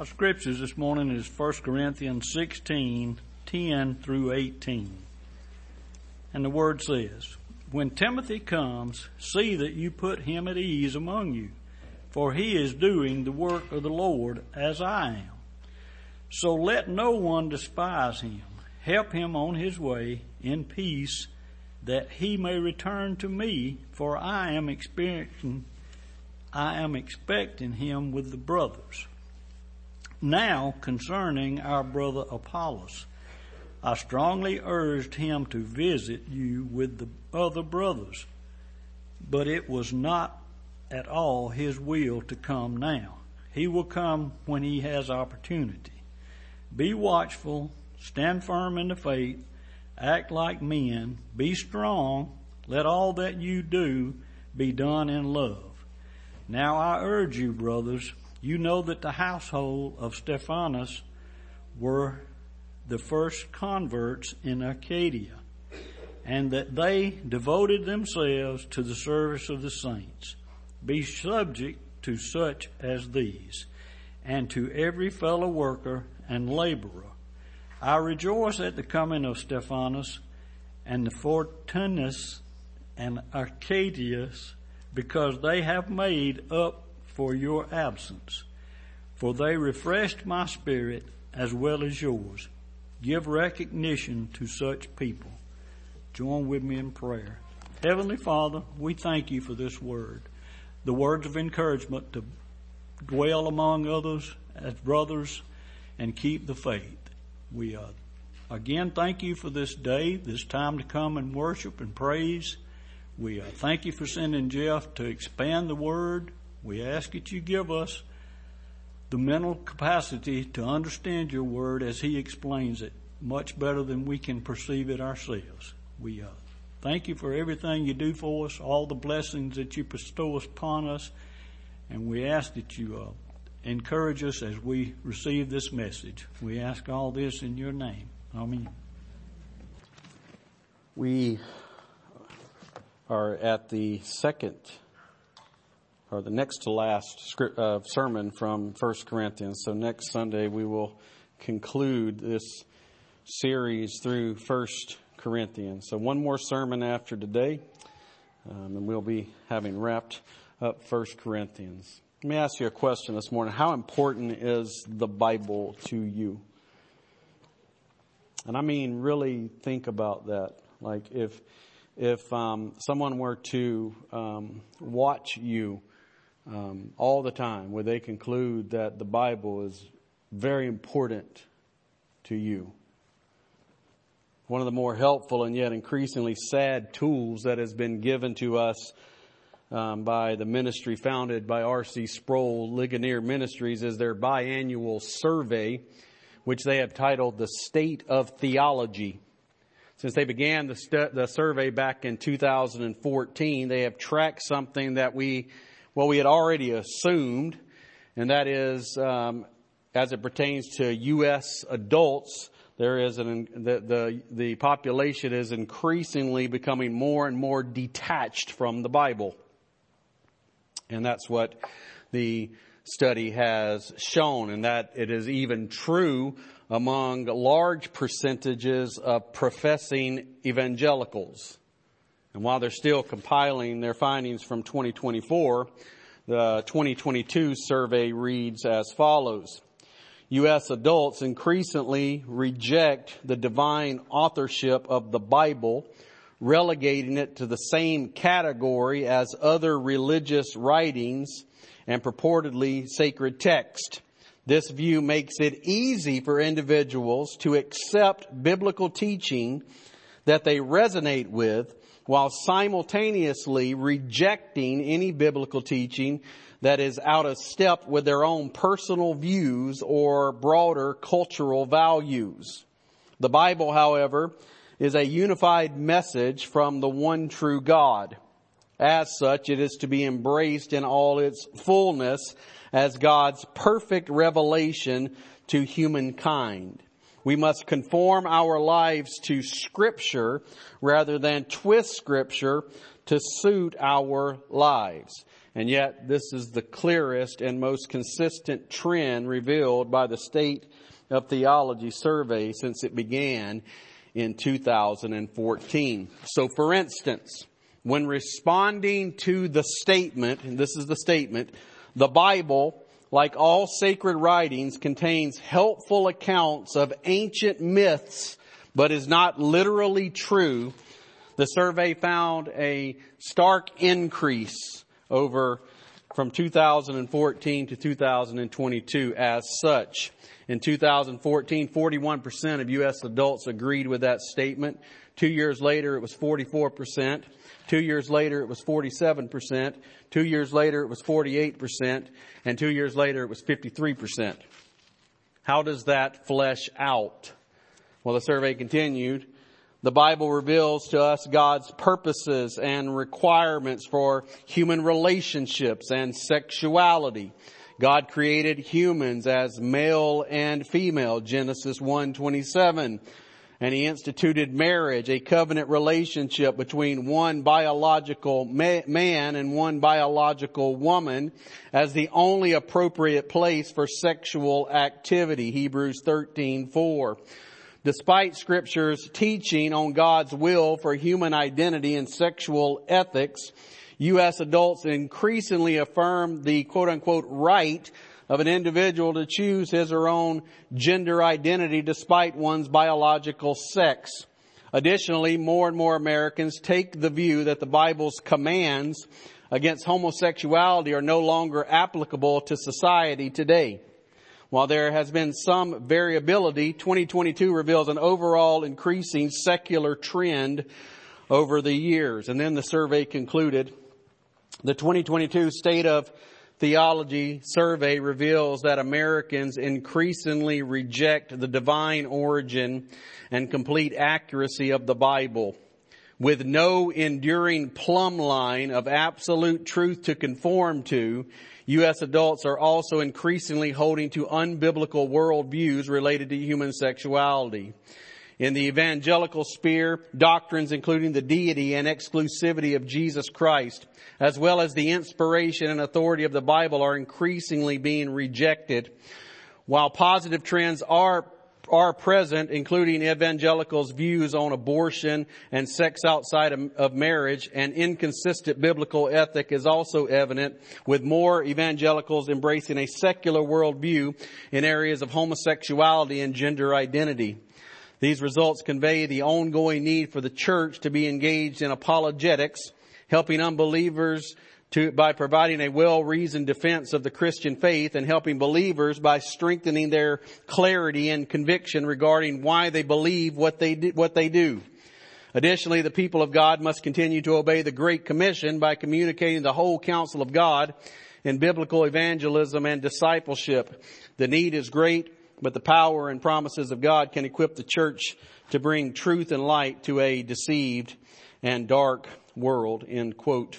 Our scriptures this morning is 1 Corinthians 16, 10 through 18. And the word says, "When Timothy comes, see that you put him at ease among you, for he is doing the work of the Lord as I am. So let no one despise him. Help him on his way in peace, that he may return to me, for I am expecting him with the brothers. Now, concerning our brother Apollos, I strongly urged him to visit you with the other brothers, but it was not at all his will to come now. He will come when he has opportunity. Be watchful, stand firm in the faith, act like men, be strong, let all that you do be done in love. Now I urge you, brothers, you know that the household of Stephanas were the first converts in Achaia, and that they devoted themselves to the service of the saints. Be subject to such as these, and to every fellow worker and laborer. I rejoice at the coming of Stephanas and the Fortunus and Arcadius, because they have made up for your absence. For they refreshed my spirit as well as yours. Give recognition to such people." Join with me in prayer. Heavenly Father, we thank you for this word, the words of encouragement to dwell among others as brothers and keep the faith. We again thank you for this day, this time to come and worship and praise. We thank you for sending Jeff to expand the word. We ask that you give us the mental capacity to understand your word as he explains it much better than we can perceive it ourselves. We thank you for everything you do for us, all the blessings that you bestow upon us, and we ask that you encourage us as we receive this message. We ask all this in your name. Amen. We are at the next to last sermon from 1 Corinthians. So next Sunday we will conclude this series through 1 Corinthians. So one more sermon after today, and we'll be having wrapped up 1 Corinthians. Let me ask you a question this morning. How important is the Bible to you? And I mean, really think about that. Like if someone were to watch you all the time, would they conclude that the Bible is very important to you? One of the more helpful and yet increasingly sad tools that has been given to us by the ministry founded by R.C. Sproul, Ligonier Ministries, is their biannual survey, which they have titled The State of Theology. Since they began the survey back in 2014, they have tracked something that we had already assumed, and that is, as it pertains to U.S. adults, there is the population is increasingly becoming more and more detached from the Bible, and that's what the study has shown, and that it is even true among large percentages of professing evangelicals. And while they're still compiling their findings from 2024, the 2022 survey reads as follows. U.S. adults increasingly reject the divine authorship of the Bible, relegating it to the same category as other religious writings and purportedly sacred text. This view makes it easy for individuals to accept biblical teaching that they resonate with, while simultaneously rejecting any biblical teaching that is out of step with their own personal views or broader cultural values. The Bible, however, is a unified message from the one true God. As such, it is to be embraced in all its fullness as God's perfect revelation to humankind. We must conform our lives to Scripture rather than twist Scripture to suit our lives. And yet, this is the clearest and most consistent trend revealed by the State of Theology survey since it began in 2014. So, for instance, when responding to the statement, and this is the statement, the Bible, like all sacred writings, contains helpful accounts of ancient myths, but is not literally true, the survey found a stark increase from 2014 to 2022 as such. In 2014, 41% of U.S. adults agreed with that statement. 2 years later, it was 44%. 2 years later, it was 47%. 2 years later, it was 48%. And 2 years later, it was 53%. How does that flesh out? Well, the survey continued. The Bible reveals to us God's purposes and requirements for human relationships and sexuality. God created humans as male and female, Genesis 1:27. And He instituted marriage, a covenant relationship between one biological man and one biological woman, as the only appropriate place for sexual activity, Hebrews 13:4. Despite Scripture's teaching on God's will for human identity and sexual ethics, U.S. adults increasingly affirm the quote-unquote right of an individual to choose his or her own gender identity despite one's biological sex. Additionally, more and more Americans take the view that the Bible's commands against homosexuality are no longer applicable to society today. While there has been some variability, 2022 reveals an overall increasing secular trend over the years. And then the survey concluded, the 2022 State of Theology survey reveals that Americans increasingly reject the divine origin and complete accuracy of the Bible. With no enduring plumb line of absolute truth to conform to, U.S. adults are also increasingly holding to unbiblical worldviews related to human sexuality. In the evangelical sphere, doctrines including the deity and exclusivity of Jesus Christ, as well as the inspiration and authority of the Bible, are increasingly being rejected. While positive trends are present, including evangelicals' views on abortion and sex outside of marriage, an inconsistent biblical ethic is also evident, with more evangelicals embracing a secular worldview in areas of homosexuality and gender identity. These results convey the ongoing need for the church to be engaged in apologetics, helping unbelievers by providing a well-reasoned defense of the Christian faith, and helping believers by strengthening their clarity and conviction regarding why they believe what they do. Additionally, the people of God must continue to obey the Great Commission by communicating the whole counsel of God in biblical evangelism and discipleship. The need is great, but the power and promises of God can equip the church to bring truth and light to a deceived and dark world, end quote.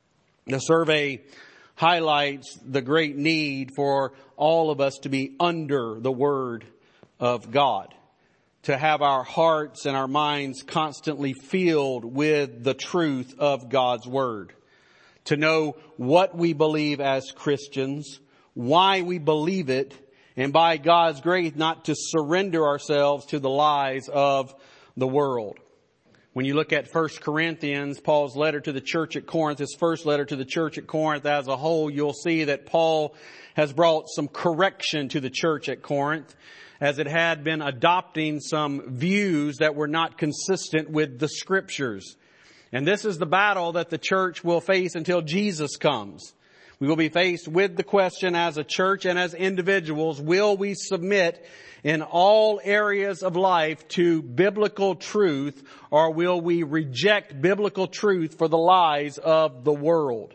The survey highlights the great need for all of us to be under the Word of God, to have our hearts and our minds constantly filled with the truth of God's Word, to know what we believe as Christians, why we believe it, and by God's grace not to surrender ourselves to the lies of the world. When you look at 1 Corinthians, Paul's letter to the church at Corinth, his first letter to the church at Corinth as a whole, you'll see that Paul has brought some correction to the church at Corinth, as it had been adopting some views that were not consistent with the Scriptures. And this is the battle that the church will face until Jesus comes. We will be faced with the question as a church and as individuals, will we submit in all areas of life to biblical truth, or will we reject biblical truth for the lies of the world?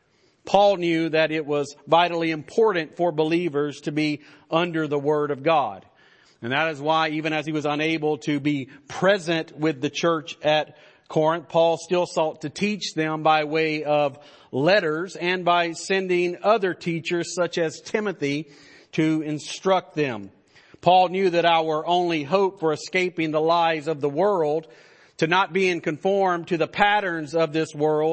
Paul knew that it was vitally important for believers to be under the Word of God. And that is why, even as he was unable to be present with the church at Corinth, Paul still sought to teach them by way of letters and by sending other teachers such as Timothy to instruct them. Paul knew that our only hope for escaping the lies of the world, to not being conformed to the patterns of this world,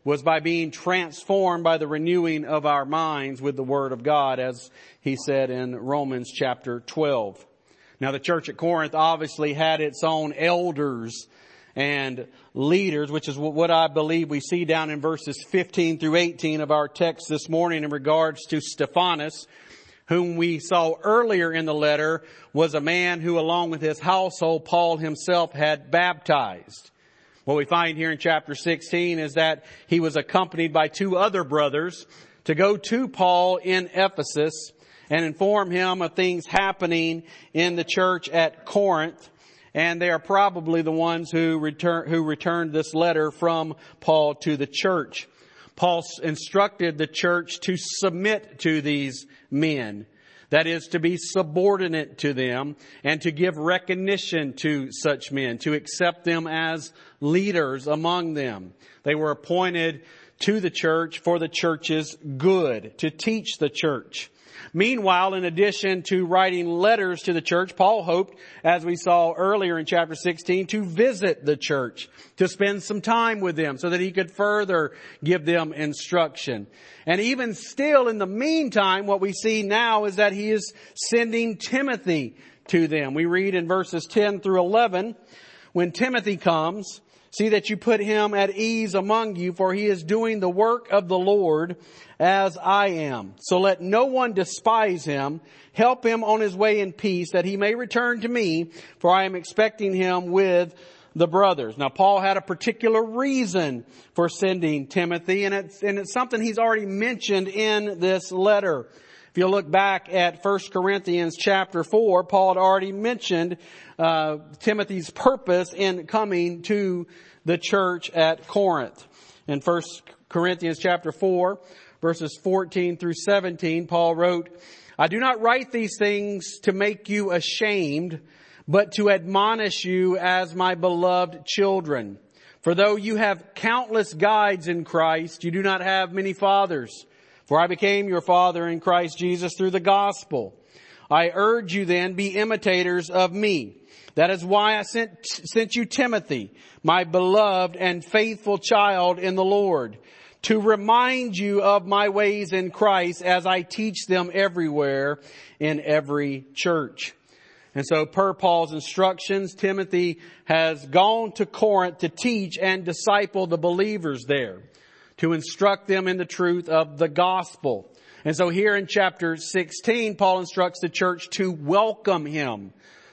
was by being transformed by the renewing of our minds with the Word of God, as he said in Romans chapter 12. Now, the church at Corinth obviously had its own elders and leaders, which is what I believe we see down in verses 15 through 18 of our text this morning in regards to Stephanas, whom we saw earlier in the letter was a man who, along with his household, Paul himself had baptized. What we find here in chapter 16 is that he was accompanied by two other brothers to go to Paul in Ephesus and inform him of things happening in the church at Corinth. And they are probably the ones who returned this letter from Paul to the church. Paul instructed the church to submit to these men. That is, to be subordinate to them and to give recognition to such men, to accept them as leaders among them. They were appointed to the church for the church's good, to teach the church. Meanwhile, in addition to writing letters to the church, Paul hoped, as we saw earlier in chapter 16, to visit the church, to spend some time with them so that he could further give them instruction. And even still, in the meantime, what we see now is that he is sending Timothy to them. We read in verses 10 through 11, when Timothy comes, see that you put him at ease among you, for he is doing the work of the Lord as I am. So let no one despise him. Help him on his way in peace, that he may return to me, for I am expecting him with the brothers. Now, Paul had a particular reason for sending Timothy, and it's something he's already mentioned in this letter. If you look back at 1 Corinthians chapter 4, Paul had already mentioned Timothy's purpose in coming to the church at Corinth. In 1 Corinthians chapter 4, verses 14 through 17, Paul wrote, I do not write these things to make you ashamed, but to admonish you as my beloved children. For though you have countless guides in Christ, you do not have many fathers. For I became your father in Christ Jesus through the gospel. I urge you then, be imitators of me. That is why I sent you Timothy, my beloved and faithful child in the Lord, to remind you of my ways in Christ as I teach them everywhere in every church. And so per Paul's instructions, Timothy has gone to Corinth to teach and disciple the believers there, to instruct them in the truth of the gospel. And so here in chapter 16, Paul instructs the church to welcome him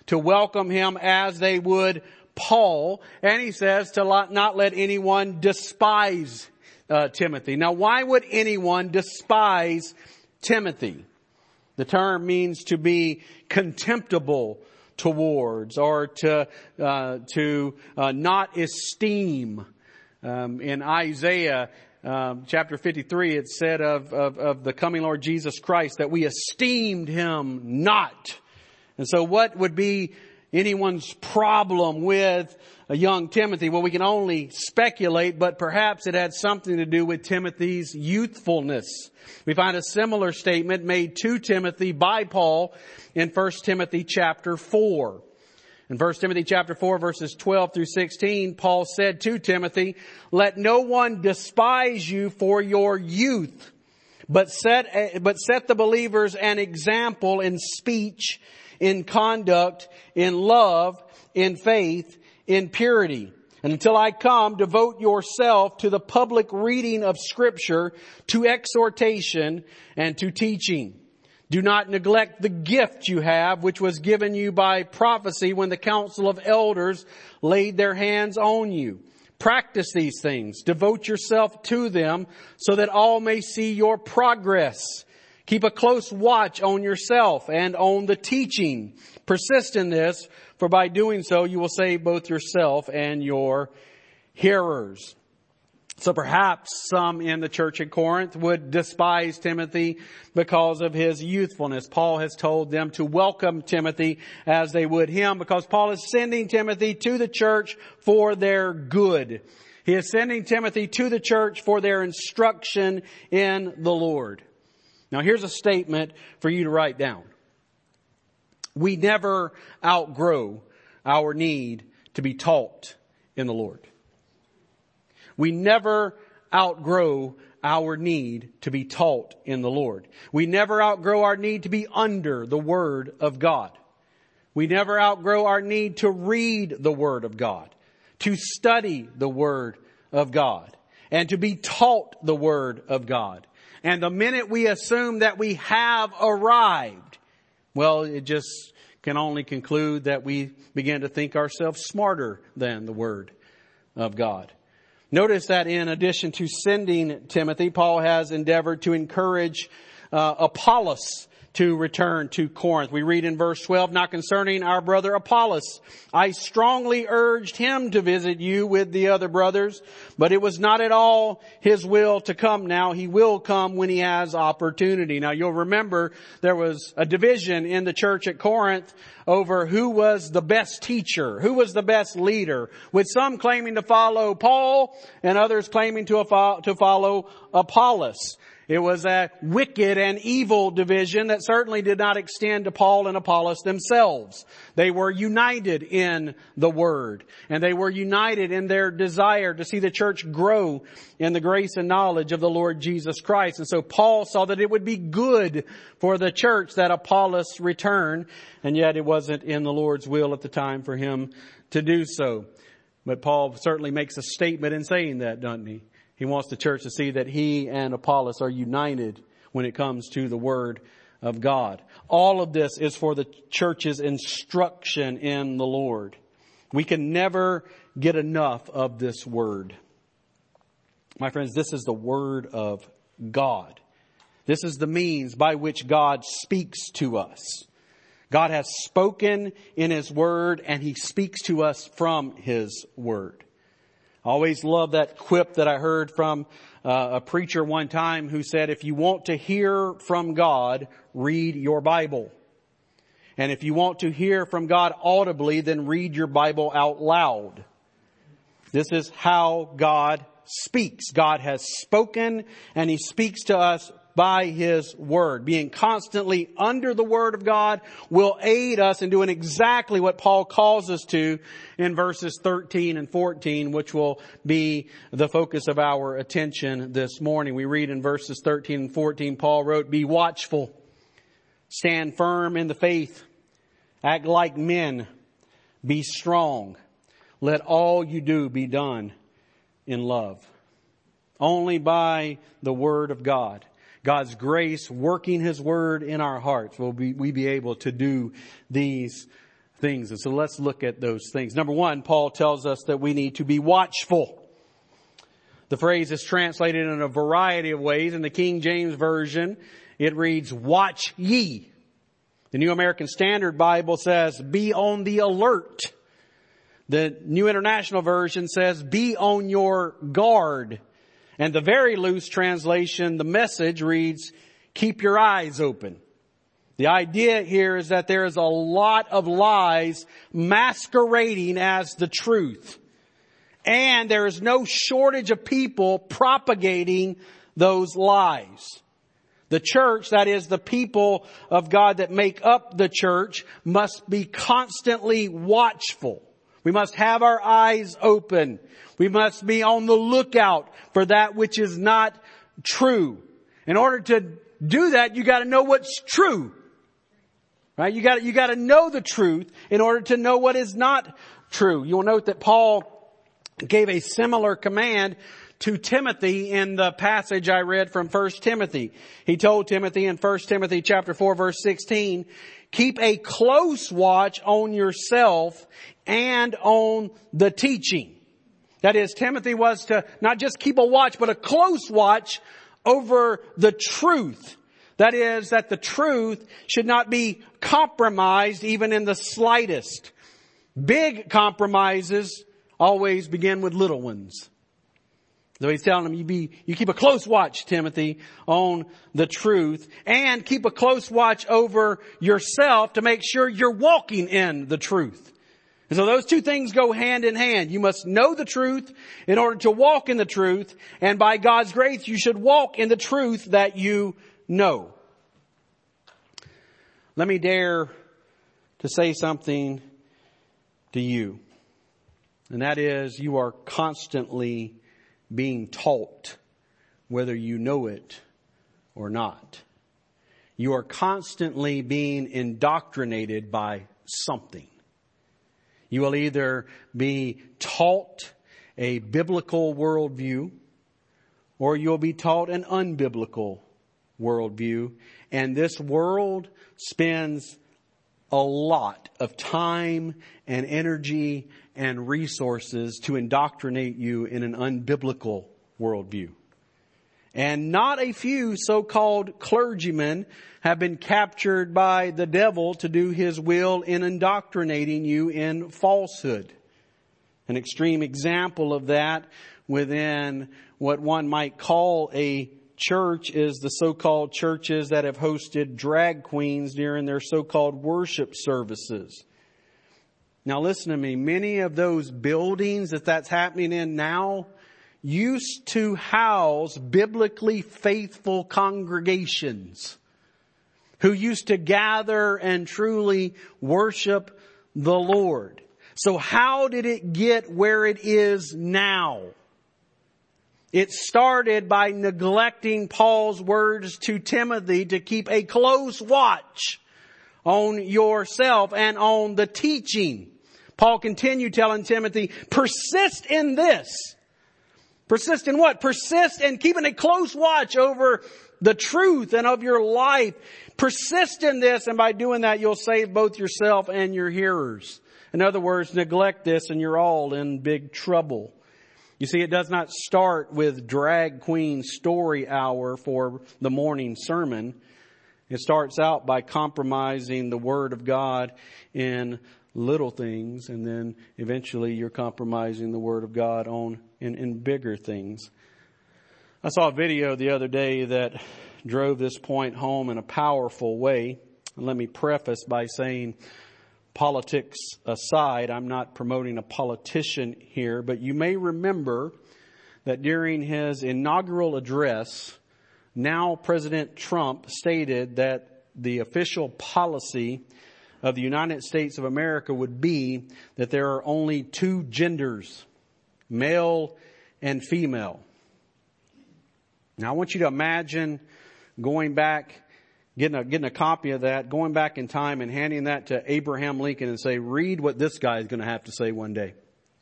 as they would Paul. And he says to not let anyone despise Timothy. Now, why would anyone despise Timothy? The term means to be contemptible towards, or to not esteem. In Isaiah chapter 53, it said of the coming Lord Jesus Christ that we esteemed him not. And so what would be anyone's problem with a young Timothy? Well, we can only speculate, but perhaps it had something to do with Timothy's youthfulness. We find a similar statement made to Timothy by Paul in 1 Timothy chapter 4. In 1 Timothy chapter 4, verses 12 through 16, Paul said to Timothy, let no one despise you for your youth, but set the believers an example in speech, in conduct, in love, in faith, in purity. And until I come, devote yourself to the public reading of Scripture, to exhortation, and to teaching. Do not neglect the gift you have, which was given you by prophecy when the council of elders laid their hands on you. Practice these things. Devote yourself to them so that all may see your progress. Keep a close watch on yourself and on the teaching. Persist in this, for by doing so you will save both yourself and your hearers. So perhaps some in the church at Corinth would despise Timothy because of his youthfulness. Paul has told them to welcome Timothy as they would him, because Paul is sending Timothy to the church for their good. He is sending Timothy to the church for their instruction in the Lord. Now here's a statement for you to write down. We never outgrow our need to be taught in the Lord. We never outgrow our need to be taught in the Lord. We never outgrow our need to be under the Word of God. We never outgrow our need to read the Word of God, to study the Word of God, and to be taught the Word of God. And the minute we assume that we have arrived, well, it just can only conclude that we begin to think ourselves smarter than the Word of God. Notice that in addition to sending Timothy, Paul has endeavored to encourage Apollos to return to Corinth. We read in verse 12, "Now concerning our brother Apollos, I strongly urged him to visit you with the other brothers, but it was not at all his will to come now. He will come when he has opportunity." Now you'll remember there was a division in the church at Corinth over who was the best teacher, who was the best leader, with some claiming to follow Paul and others claiming to follow Apollos. It was a wicked and evil division that certainly did not extend to Paul and Apollos themselves. They were united in the Word, and they were united in their desire to see the church grow in the grace and knowledge of the Lord Jesus Christ. And so Paul saw that it would be good for the church that Apollos return, and yet it wasn't in the Lord's will at the time for him to do so. But Paul certainly makes a statement in saying that, doesn't he? He wants the church to see that he and Apollos are united when it comes to the Word of God. All of this is for the church's instruction in the Lord. We can never get enough of this Word. My friends, this is the Word of God. This is the means by which God speaks to us. God has spoken in His Word, and He speaks to us from His Word. I always love that quip that I heard from a preacher one time who said, if you want to hear from God, read your Bible. And if you want to hear from God audibly, then read your Bible out loud. This is how God speaks. God has spoken, and He speaks to us by His Word. Being constantly under the Word of God will aid us in doing exactly what Paul calls us to in verses 13 and 14, which will be the focus of our attention this morning. We read in verses 13 and 14, Paul wrote, "Be watchful, stand firm in the faith, act like men, be strong. Let all you do be done in love." Only by the Word of God, God's grace working His Word in our hearts, will we be able to do these things. And so let's look at those things. Number one, Paul tells us that we need to be watchful. The phrase is translated in a variety of ways. In the King James Version, it reads, "Watch ye." The New American Standard Bible says, "Be on the alert." The New International Version says, "Be on your guard." And the very loose translation, the Message, reads, "Keep your eyes open." The idea here is that there is a lot of lies masquerading as the truth. And there is no shortage of people propagating those lies. The church, that is the people of God that make up the church, must be constantly watchful. We must have our eyes open. We must be on the lookout for that which is not true. In order to do that, you got to know what's true. Right? You got to know the truth in order to know what is not true. You'll note that Paul gave a similar command to Timothy in the passage I read from 1 Timothy. He told Timothy in 1 Timothy chapter 4 verse 16, "Keep a close watch on yourself and on the teaching." That is, Timothy was to not just keep a watch, but a close watch over the truth. That is, that the truth should not be compromised even in the slightest. Big compromises always begin with little ones. So he's telling him, you keep a close watch, Timothy, on the truth, and keep a close watch over yourself to make sure you're walking in the truth. And so those two things go hand in hand. You must know the truth in order to walk in the truth. And by God's grace, you should walk in the truth that you know. Let me dare to say something to you. And that is, you are constantly being taught whether you know it or not. You are constantly being indoctrinated by something. You will either be taught a biblical worldview, or you'll be taught an unbiblical worldview. And this world spends a lot of time and energy and resources to indoctrinate you in an unbiblical worldview. And not a few so-called clergymen have been captured by the devil to do his will in indoctrinating you in falsehood. An extreme example of that within what one might call a church is the so-called churches that have hosted drag queens during their so-called worship services. Now listen to me. Many of those buildings that's happening in now used to house biblically faithful congregations who used to gather and truly worship the Lord. So how did it get where it is now? It started by neglecting Paul's words to Timothy to keep a close watch on yourself and on the teaching. Paul continued telling Timothy, persist in this. Persist in what? Persist in keeping a close watch over the truth and of your life. Persist in this, and by doing that, you'll save both yourself and your hearers. In other words, neglect this and you're all in big trouble. You see, it does not start with drag queen story hour for the morning sermon. It starts out by compromising the Word of God in little things, and then eventually you're compromising the Word of God in bigger things. I saw a video the other day that drove this point home in a powerful way. And let me preface by saying, politics aside, I'm not promoting a politician here, but you may remember that during his inaugural address, now President Trump stated that the official policy of the United States of America would be that there are only two genders, male and female. Now I want you to imagine going back, getting a copy of that, going back in time and handing that to Abraham Lincoln and say, read what this guy is going to have to say one day.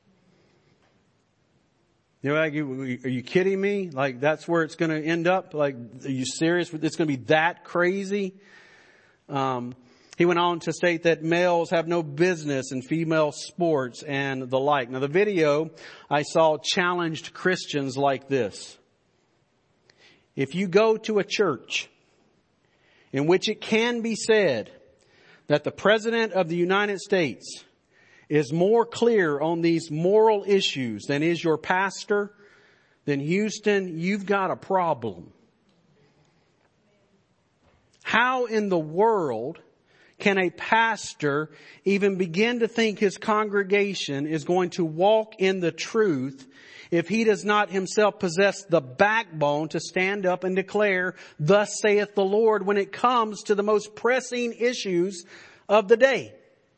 You know, like, are you kidding me? Like, that's where it's going to end up? Like, are you serious? It's going to be that crazy? He went on to state that males have no business in female sports and the like. Now, the video I saw challenged Christians like this. If you go to a church in which it can be said that the President of the United States is more clear on these moral issues than is your pastor, then Houston, you've got a problem. How in the world can a pastor even begin to think his congregation is going to walk in the truth if he does not himself possess the backbone to stand up and declare, thus saith the Lord, when it comes to the most pressing issues of the day?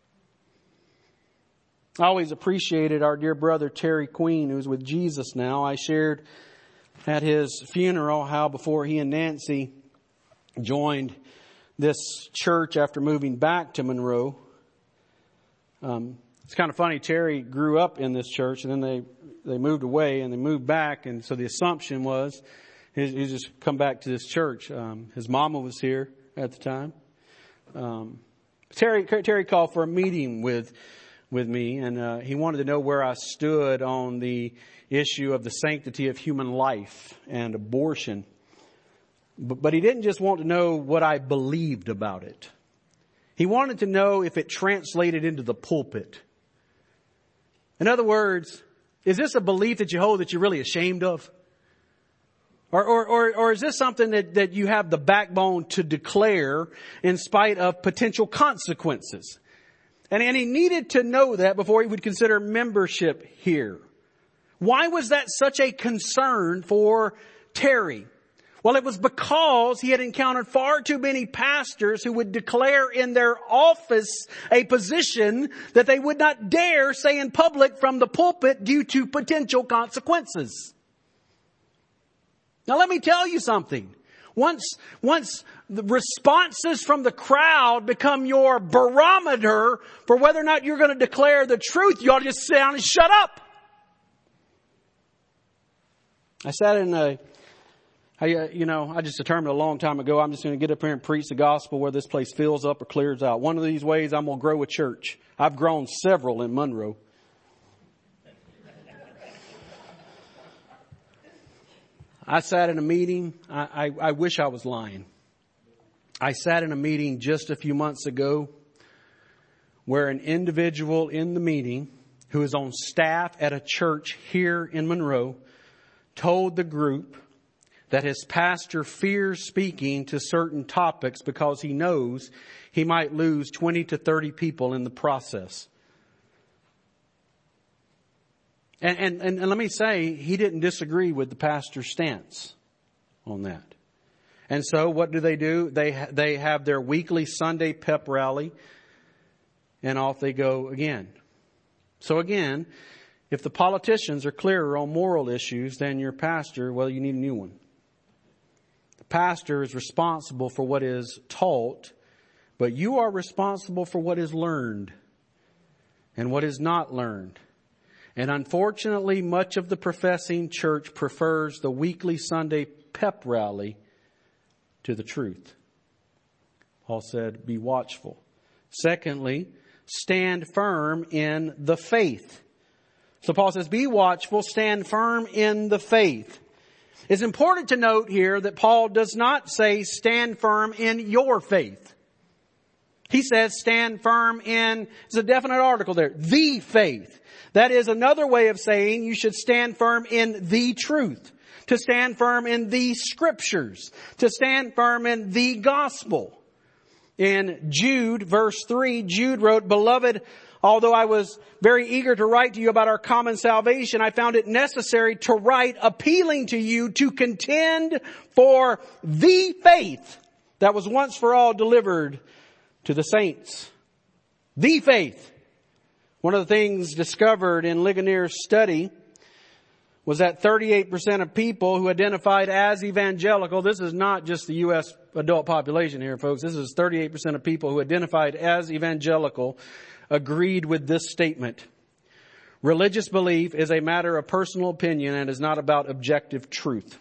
I always appreciated our dear brother Terry Queen, who's with Jesus now. I shared at his funeral how before he and Nancy joined this church after moving back to Monroe. It's kind of funny. Terry grew up in this church, and then they moved away and they moved back. And so the assumption was he's just come back to this church. His mama was here at the time. Terry called for a meeting with me, and he wanted to know where I stood on the issue of the sanctity of human life and abortion. But he didn't just want to know what I believed about it. He wanted to know if it translated into the pulpit. In other words, is this a belief that you hold that you're really ashamed of? Or is this something that you have the backbone to declare in spite of potential consequences? And he needed to know that before he would consider membership here. Why was that such a concern for Terry? Well, it was because he had encountered far too many pastors who would declare in their office a position that they would not dare say in public from the pulpit due to potential consequences. Now let me tell you something. Once the responses from the crowd become your barometer for whether or not you're going to declare the truth, you ought to just sit down and shut up. I sat in I just determined a long time ago, I'm just going to get up here and preach the gospel where this place fills up or clears out. One of these ways I'm going to grow a church. I've grown several in Monroe. I sat in a meeting. I wish I was lying. I sat in a meeting just a few months ago where an individual in the meeting who is on staff at a church here in Monroe told the group that his pastor fears speaking to certain topics because he knows he might lose 20 to 30 people in the process. And let me say, he didn't disagree with the pastor's stance on that. And so what do? They have their weekly Sunday pep rally, and off they go again. So again, if the politicians are clearer on moral issues than your pastor, well, you need a new one. The pastor is responsible for what is taught, but you are responsible for what is learned and what is not learned. And unfortunately, much of the professing church prefers the weekly Sunday pep rally to the truth. Paul said, be watchful. Secondly, stand firm in the faith. So Paul says, be watchful, stand firm in the faith. It's important to note here that Paul does not say stand firm in your faith. He says stand firm in, there's a definite article there, the faith. That is another way of saying you should stand firm in the truth, to stand firm in the scriptures, to stand firm in the gospel. In Jude, verse 3, Jude wrote, Beloved, although I was very eager to write to you about our common salvation, I found it necessary to write appealing to you to contend for the faith that was once for all delivered to the saints. The faith. One of the things discovered in Ligonier's study was that 38% of people who identified as evangelical, this is not just the U.S. adult population here, folks. This is 38% of people who identified as evangelical agreed with this statement. Religious belief is a matter of personal opinion and is not about objective truth.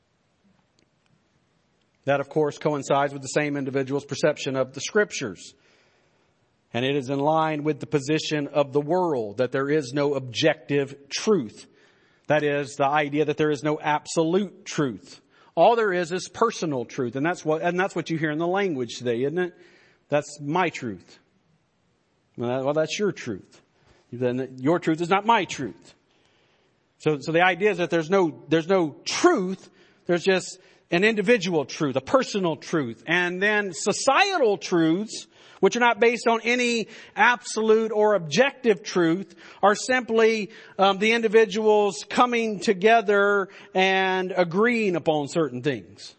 That, of course, coincides with the same individual's perception of the scriptures. And it is in line with the position of the world that there is no objective truth. That is the idea that there is no absolute truth. All there is personal truth. And that's what you hear in the language today, isn't it? That's my truth. Well, that's your truth. Then your truth is not my truth. So the idea is that there's no truth. There's just an individual truth, a personal truth. And then societal truths, which are not based on any absolute or objective truth, are simply the individuals coming together and agreeing upon certain things.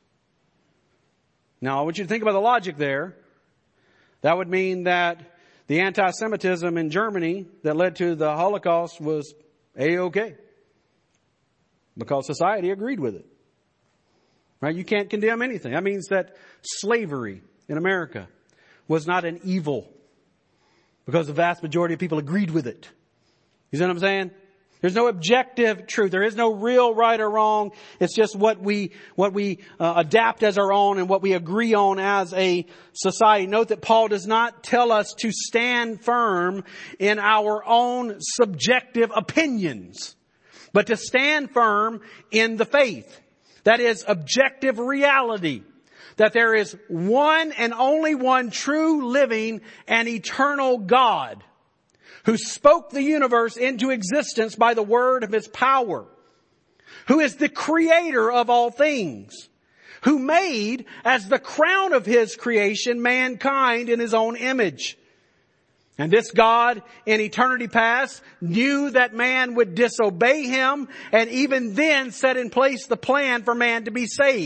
Now, I want you to think about the logic there. That would mean that the anti-Semitism in Germany that led to the Holocaust was A-OK, because society agreed with it. Right? You can't condemn anything. That means that slavery in America was not an evil because the vast majority of people agreed with it. You see what I'm saying? There's no objective truth. There is no real right or wrong. It's just what we adapt as our own and what we agree on as a society. Note that Paul does not tell us to stand firm in our own subjective opinions, but to stand firm in the faith. That is objective reality. That there is one and only one true, living, and eternal God who spoke the universe into existence by the word of His power, who is the creator of all things, who made as the crown of His creation mankind in His own image. And this God in eternity past knew that man would disobey Him, and even then set in place the plan for man to be saved.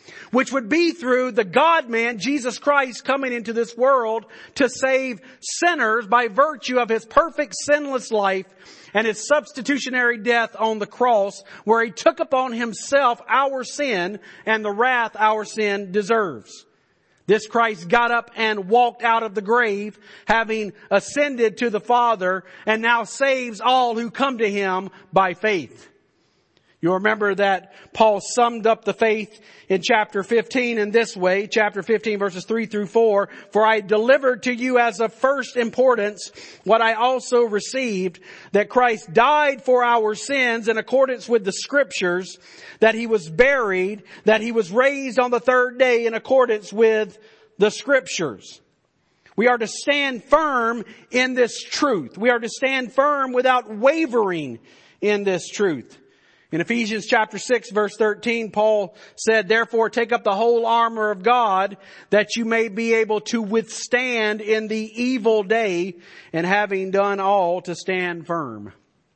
which would be through the God-man, Jesus Christ, coming into this world to save sinners by virtue of His perfect sinless life and His substitutionary death on the cross, where He took upon Himself our sin and the wrath our sin deserves. This Christ got up and walked out of the grave, having ascended to the Father, and now saves all who come to Him by faith. You'll remember that Paul summed up the faith in chapter 15 in this way, chapter 15 verses 3 through 4, "For I delivered to you as of first importance what I also received, that Christ died for our sins in accordance with the Scriptures, that He was buried, that He was raised on the third day in accordance with the Scriptures." We are to stand firm in this truth. We are to stand firm without wavering in this truth. In Ephesians chapter 6 verse 13, Paul said, "Therefore take up the whole armor of God, that you may be able to withstand in the evil day, and having done all, to stand firm."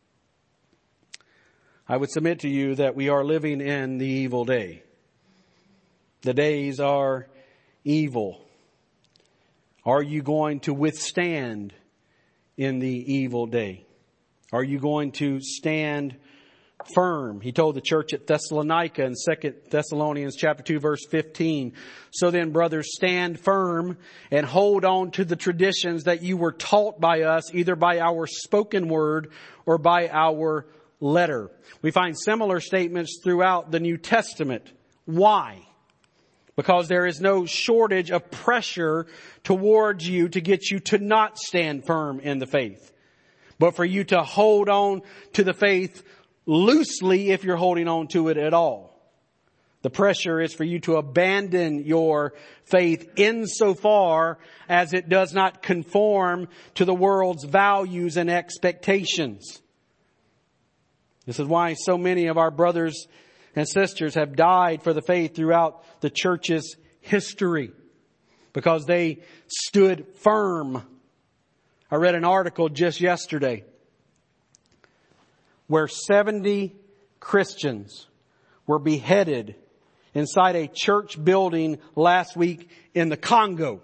I would submit to you that we are living in the evil day. The days are evil. Are you going to withstand in the evil day? Are you going to stand firm? He told the church at Thessalonica in 2 Thessalonians chapter 2 verse 15, "So then, brothers, stand firm and hold on to the traditions that you were taught by us, either by our spoken word or by our letter." We find similar statements throughout the New Testament. Why? Because there is no shortage of pressure towards you to get you to not stand firm in the faith, but for you to hold on to the faith loosely if you're holding on to it at all. The pressure is for you to abandon your faith insofar as it does not conform to the world's values and expectations. This is why so many of our brothers and sisters have died for the faith throughout the church's history, because they stood firm. I read an article just yesterday where 70 Christians were beheaded inside a church building last week in the Congo.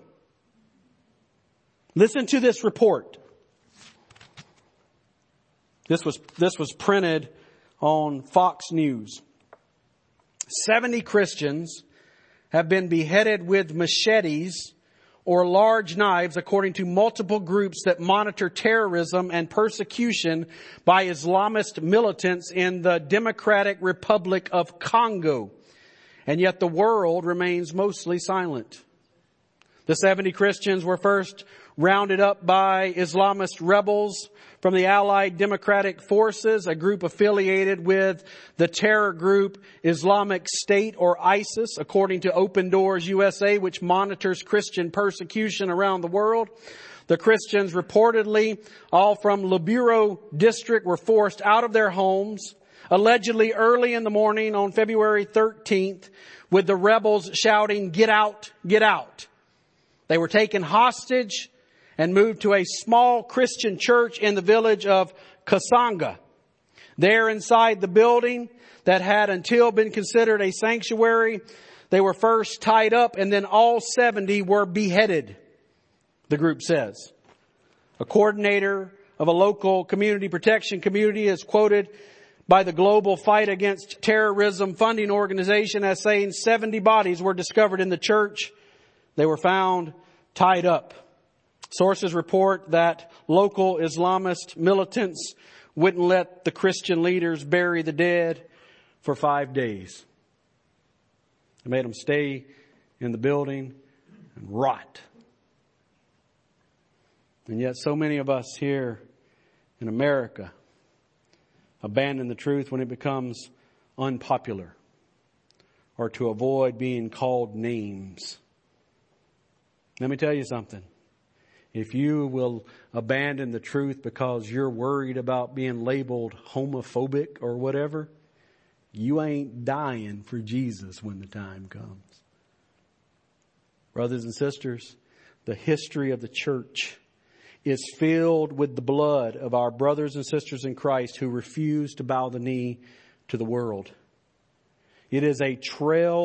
Listen to this report. This was printed on Fox News. 70 Christians have been beheaded with machetes or large knives, according to multiple groups that monitor terrorism and persecution by Islamist militants in the Democratic Republic of Congo. And yet the world remains mostly silent. The 70 Christians were first rounded up by Islamist rebels from the Allied Democratic Forces, a group affiliated with the terror group Islamic State, or ISIS, according to Open Doors USA, which monitors Christian persecution around the world. The Christians, reportedly all from Lubero district, were forced out of their homes, allegedly early in the morning on February 13th, with the rebels shouting, "Get out, get out." They were taken hostage and moved to a small Christian church in the village of Kasanga. There inside the building that had until been considered a sanctuary, they were first tied up and then all 70 were beheaded, the group says. A coordinator of a local community protection community is quoted by the Global Fight Against Terrorism funding organization as saying 70 bodies were discovered in the church. They were found tied up. Sources report that local Islamist militants wouldn't let the Christian leaders bury the dead for 5 days. They made them stay in the building and rot. And yet so many of us here in America abandon the truth when it becomes unpopular or to avoid being called names. Let me tell you something. If you will abandon the truth because you're worried about being labeled homophobic or whatever, you ain't dying for Jesus when the time comes. Brothers and sisters, the history of the church is filled with the blood of our brothers and sisters in Christ who refuse to bow the knee to the world. It is a trail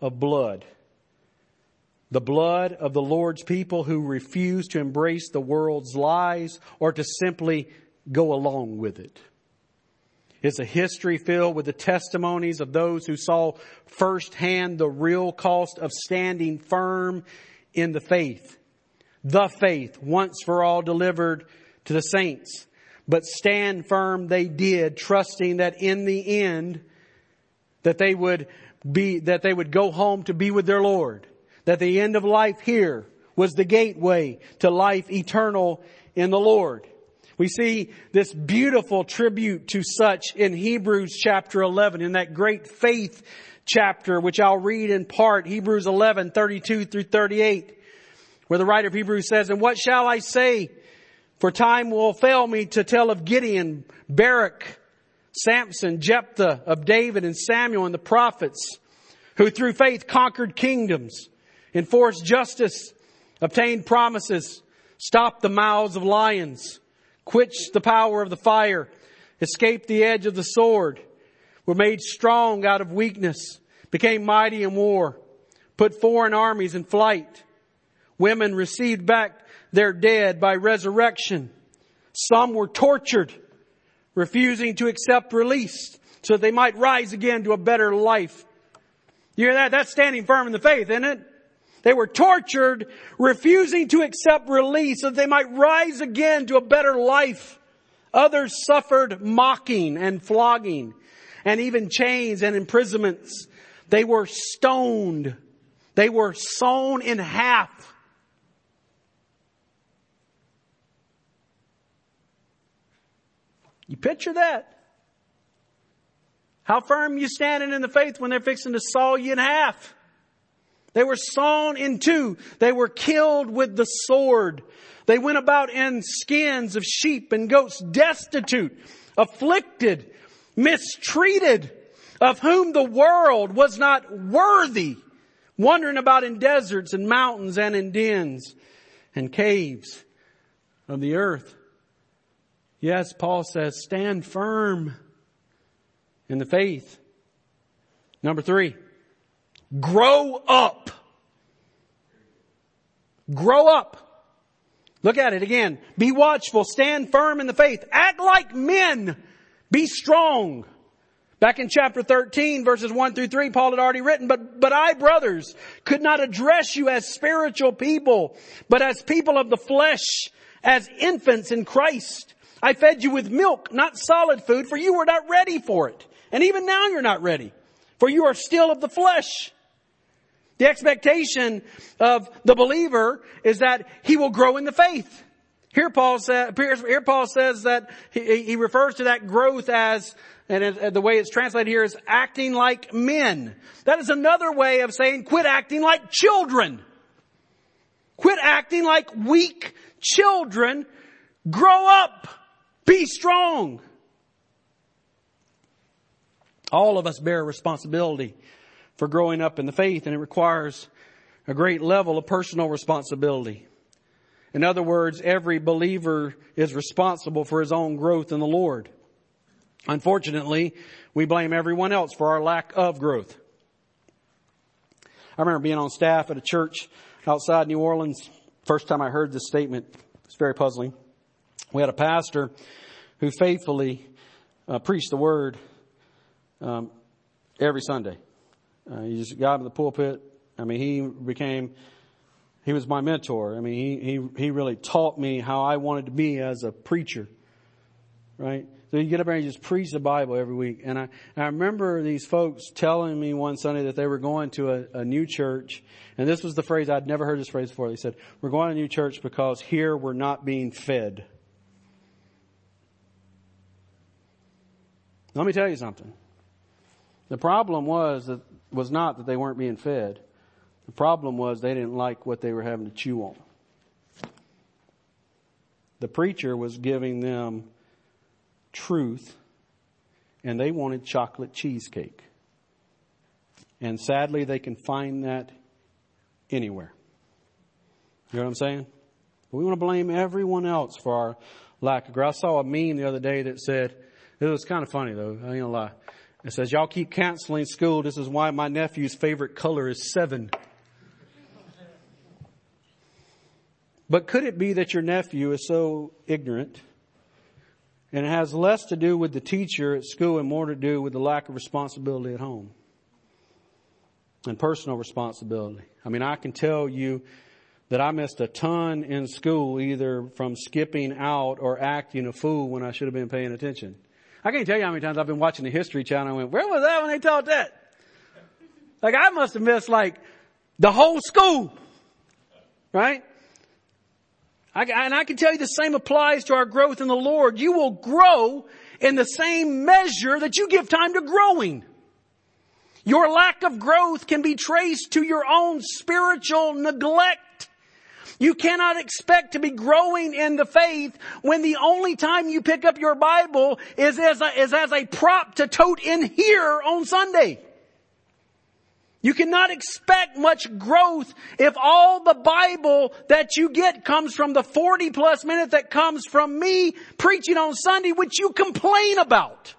of blood. The blood of the Lord's people who refuse to embrace the world's lies or to simply go along with it. It's a history filled with the testimonies of those who saw firsthand the real cost of standing firm in the faith. The faith once for all delivered to the saints. But stand firm they did, trusting that in the end that they would go home to be with their Lord. That the end of life here was the gateway to life eternal in the Lord. We see this beautiful tribute to such in Hebrews chapter 11, in that great faith chapter, which I'll read in part, Hebrews 11, 32 through 38, where the writer of Hebrews says, "And what shall I say? For time will fail me to tell of Gideon, Barak, Samson, Jephthah, of David and Samuel and the prophets, who through faith conquered kingdoms, enforced justice, obtained promises, stopped the mouths of lions, quenched the power of the fire, escaped the edge of the sword, were made strong out of weakness, became mighty in war, put foreign armies in flight. Women received back their dead by resurrection. Some were tortured, refusing to accept release so that they might rise again to a better life." You hear that? That's standing firm in the faith, isn't it? They were tortured, refusing to accept release so that they might rise again to a better life. Others suffered mocking and flogging and even chains and imprisonments. They were stoned. They were sawn in half. You picture that? How firm you standing in the faith when they're fixing to saw you in half? They were sawn in two. They were killed with the sword. They went about in skins of sheep and goats, destitute, afflicted, mistreated, of whom the world was not worthy, wandering about in deserts and mountains and in dens and caves of the earth. Yes, Paul says, stand firm in the faith. Number 3, grow up. Grow up. Look at it again. Be watchful. Stand firm in the faith. Act like men. Be strong. Back in chapter 13, verses 1 through 3, Paul had already written, But I, brothers, could not address you as spiritual people, but as people of the flesh, as infants in Christ. I fed you with milk, not solid food, for you were not ready for it. And even now you're not ready, for you are still of the flesh. The expectation of the believer is that he will grow in the faith. Here Paul says that he refers to that growth as, and the way it's translated here is acting like men. That is another way of saying quit acting like children. Quit acting like weak children. Grow up. Be strong. All of us bear responsibility for growing up in the faith, and it requires a great level of personal responsibility. In other words, every believer is responsible for his own growth in the Lord. Unfortunately, we blame everyone else for our lack of growth. I remember being on staff at a church outside New Orleans. First time I heard this statement, it's very puzzling. We had a pastor who faithfully preached the word every Sunday. He just got in the pulpit. I mean, he was my mentor. I mean, he really taught me how I wanted to be as a preacher, right? So you get up there and you just preach the Bible every week. And I remember these folks telling me one Sunday that they were going to a new church. And this was the phrase, I'd never heard this phrase before. They said, we're going to a new church because here we're not being fed. Let me tell you something. The problem was not that they weren't being fed. The problem was they didn't like what they were having to chew on. The preacher was giving them truth, and they wanted chocolate cheesecake. And sadly, they can find that anywhere. You know what I'm saying? We want to blame everyone else for our lack of growth. I saw a meme the other day that said, it was kind of funny though, I ain't gonna lie. It says, y'all keep canceling school. This is why my nephew's favorite color is 7. But could it be that your nephew is so ignorant and it has less to do with the teacher at school and more to do with the lack of responsibility at home and personal responsibility? I mean, I can tell you that I missed a ton in school, either from skipping out or acting a fool when I should have been paying attention. I can't tell you how many times I've been watching the History Channel and went, where was that when they taught that? Like, I must have missed like the whole school. Right? And I can tell you the same applies to our growth in the Lord. You will grow in the same measure that you give time to growing. Your lack of growth can be traced to your own spiritual neglect. You cannot expect to be growing in the faith when the only time you pick up your Bible is as a prop to tote in here on Sunday. You cannot expect much growth if all the Bible that you get comes from the 40 plus minutes that comes from me preaching on Sunday, which you complain about.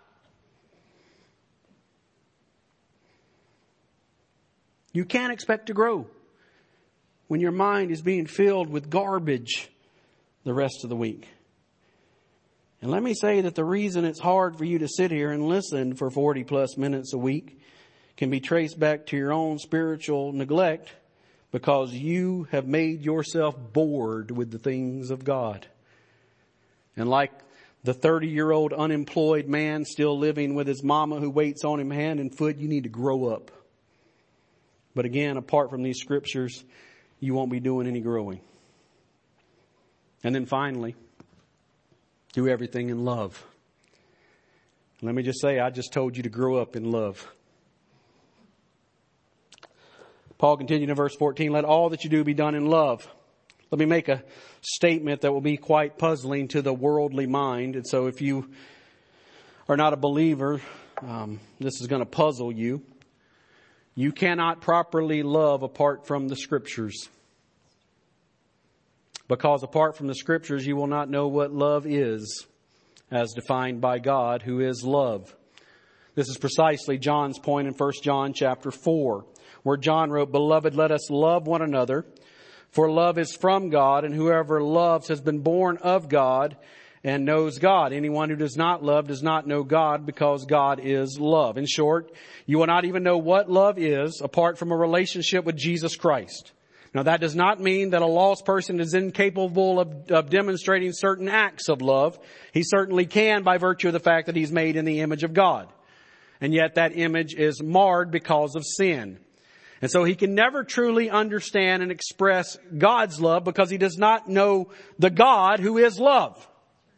You can't expect to grow when your mind is being filled with garbage the rest of the week. And let me say that the reason it's hard for you to sit here and listen for 40 plus minutes a week can be traced back to your own spiritual neglect, because you have made yourself bored with the things of God. And like the 30-year-old unemployed man still living with his mama who waits on him hand and foot, you need to grow up. But again, apart from these scriptures, you won't be doing any growing. And then finally, do everything in love. Let me just say, I just told you to grow up in love. Paul continued in verse 14, let all that you do be done in love. Let me make a statement that will be quite puzzling to the worldly mind. And so if you are not a believer, this is going to puzzle you. You cannot properly love apart from the scriptures. Because apart from the scriptures, you will not know what love is as defined by God, who is love. This is precisely John's point in 1 John chapter 4, where John wrote, beloved, let us love one another, for love is from God, and whoever loves has been born of God and knows God. Anyone who does not love does not know God, because God is love. In short, you will not even know what love is apart from a relationship with Jesus Christ. Now, that does not mean that a lost person is incapable of demonstrating certain acts of love. He certainly can, by virtue of the fact that he's made in the image of God. And yet that image is marred because of sin. And so he can never truly understand and express God's love, because he does not know the God who is love.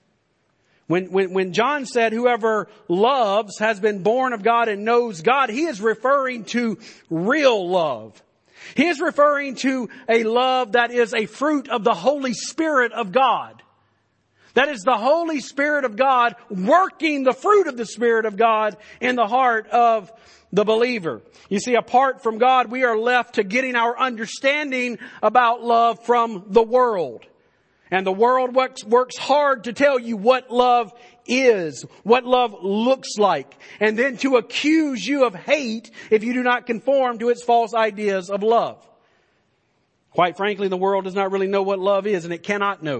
When John said whoever loves has been born of God and knows God, he is referring to real love. He is referring to a love that is a fruit of the Holy Spirit of God. That is the Holy Spirit of God working the fruit of the Spirit of God in the heart of the believer. You see, apart from God, we are left to getting our understanding about love from the world. And the world works hard to tell you what love is, what love looks like, and then to accuse you of hate if you do not conform to its false ideas of love. Quite frankly, the world does not really know what love is, and it cannot know.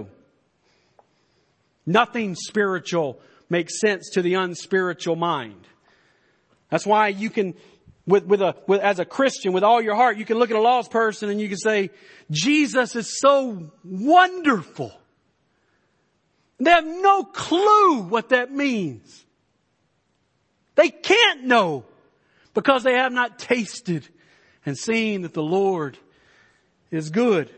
Nothing spiritual makes sense to the unspiritual mind. That's why you can, as a Christian, with all your heart, you can look at a lost person and you can say, Jesus is so wonderful. They have no clue what that means. They can't know, because they have not tasted and seen that the Lord is good.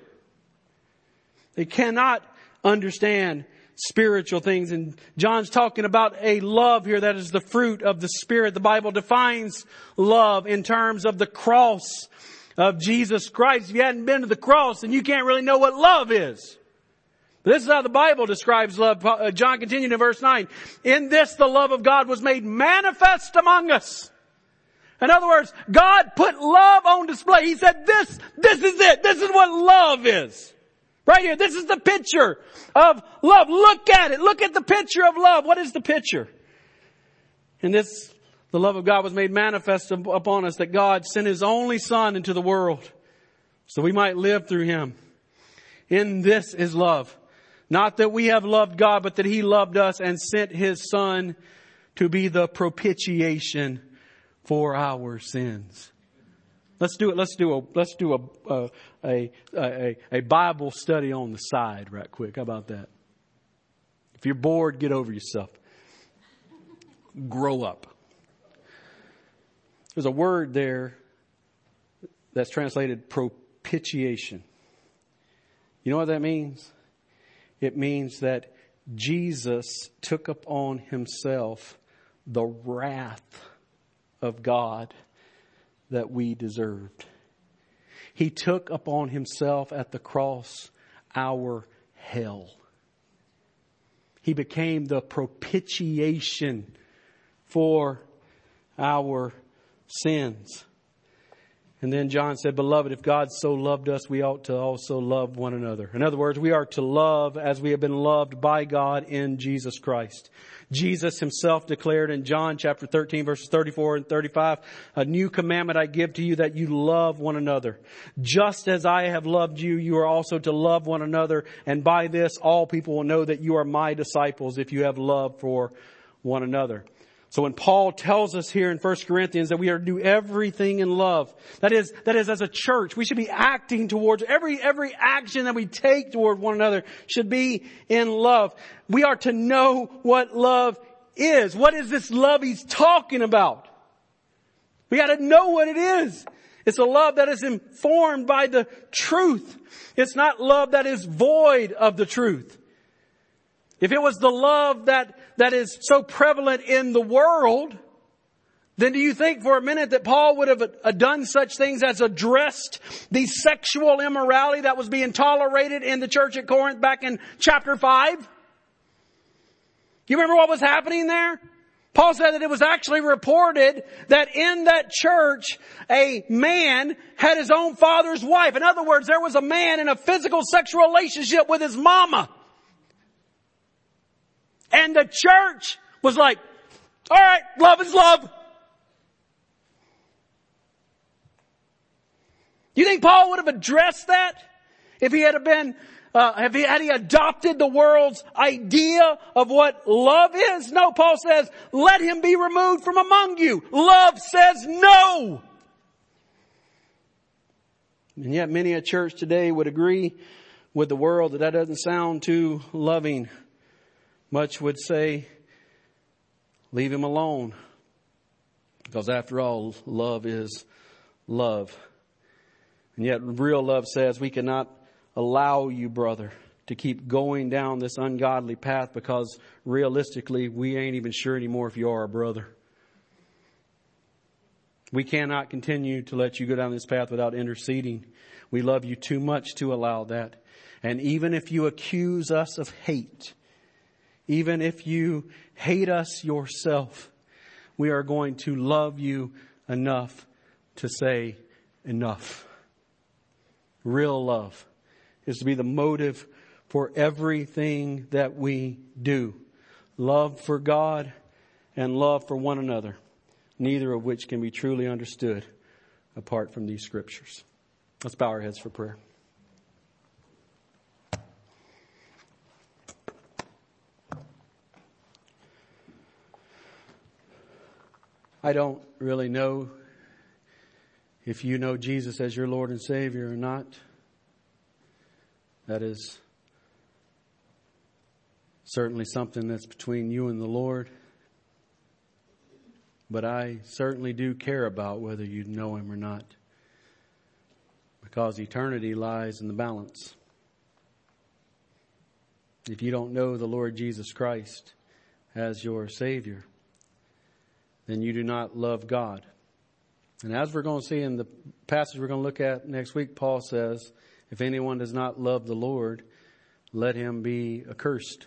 They cannot understand spiritual things. And John's talking about a love here that is the fruit of the Spirit. The Bible defines love in terms of the cross of Jesus Christ. If you hadn't been to the cross, then you can't really know what love is. But this is how the Bible describes love. John continued in verse 9. In this the love of God was made manifest among us. In other words, God put love on display. He said, this is it. This is what love is. Right here. This is the picture of love. Look at it. Look at the picture of love. What is the picture? In this The love of God was made manifest upon us, that God sent His only Son into the world so we might live through Him. In this is love. Not that we have loved God, but that He loved us and sent His Son to be the propitiation for our sins. Let's do a Bible study on the side right quick. How about that? If you're bored, get over yourself. Grow up. There's a word there that's translated propitiation. You know what that means? It means that Jesus took upon Himself the wrath of God that we deserved. He took upon Himself at the cross our hell. He became the propitiation for our sins. And then John said, Beloved, if God so loved us, we ought to also love one another. In other words, we are to love as we have been loved by God in Jesus Christ. Jesus Himself declared in John chapter 13, verses 34 and 35, a new commandment I give to you, that you love one another. Just as I have loved you, you are also to love one another. And by this, all people will know that you are my disciples if you have love for one another. So when Paul tells us here in 1 Corinthians that we are to do everything in love, that is as a church, we should be acting towards every action that we take toward one another should be in love. We are to know what love is. What is this love he's talking about? We got to know what it is. It's a love that is informed by the truth. It's not love that is void of the truth. If it was the love that is so prevalent in the world, then do you think for a minute that Paul would have done such things as addressed the sexual immorality that was being tolerated in the church at Corinth back in chapter 5? You remember what was happening there? Paul said that it was actually reported that in that church, a man had his own father's wife. In other words, there was a man in a physical sexual relationship with his mama. And the church was like, all right, love is love. You think Paul would have addressed that if he had been, had he adopted the world's idea of what love is? No, Paul says, let him be removed from among you. Love says no. And yet many a church today would agree with the world that doesn't sound too loving. Much would say, leave him alone. Because after all, love is love. And yet real love says we cannot allow you, brother, to keep going down this ungodly path, because realistically, we ain't even sure anymore if you are a brother. We cannot continue to let you go down this path without interceding. We love you too much to allow that. And even if you accuse us of hate, even if you hate us yourself, we are going to love you enough to say enough. Real love is to be the motive for everything that we do. Love for God and love for one another, neither of which can be truly understood apart from these scriptures. Let's bow our heads for prayer. I don't really know if you know Jesus as your Lord and Savior or not. That is certainly something that's between you and the Lord. But I certainly do care about whether you know Him or not, because eternity lies in the balance. If you don't know the Lord Jesus Christ as your Savior, then you do not love God. And as we're going to see in the passage we're going to look at next week, Paul says, if anyone does not love the Lord, let him be accursed.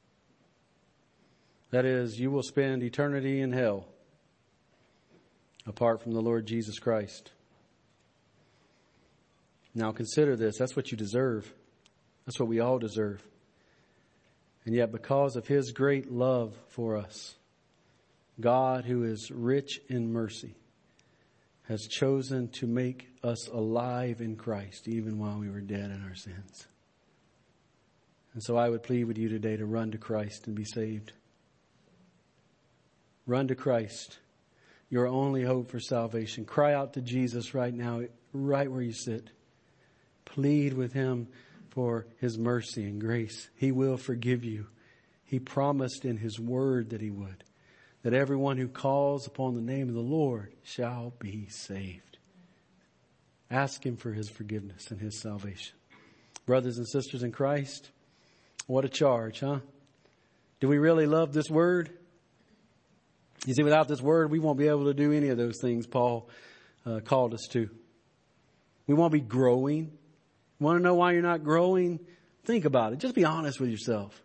That is, you will spend eternity in hell apart from the Lord Jesus Christ. Now consider this. That's what you deserve. That's what we all deserve. And yet because of His great love for us, God, who is rich in mercy, has chosen to make us alive in Christ even while we were dead in our sins. And so I would plead with you today to run to Christ and be saved. Run to Christ, your only hope for salvation. Cry out to Jesus right now, right where you sit. Plead with Him for His mercy and grace. He will forgive you. He promised in His word that He would. That everyone who calls upon the name of the Lord shall be saved. Ask Him for His forgiveness and His salvation. Brothers and sisters in Christ, what a charge, huh? Do we really love this word? You see, without this word, we won't be able to do any of those things Paul called us to. We won't be growing. Want to know why you're not growing? Think about it. Just be honest with yourself.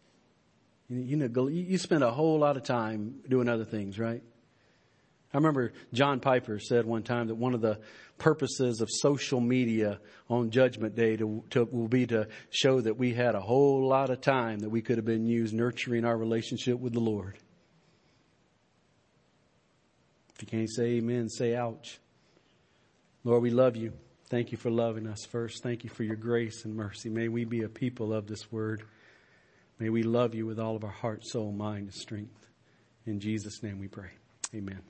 You spend a whole lot of time doing other things, right? I remember John Piper said one time that one of the purposes of social media on Judgment Day will be to show that we had a whole lot of time that we could have been used nurturing our relationship with the Lord. If you can't say amen, say ouch. Lord, we love you. Thank you for loving us first. Thank you for your grace and mercy. May we be a people of this word. May we love you with all of our heart, soul, mind, and strength. In Jesus' name we pray. Amen.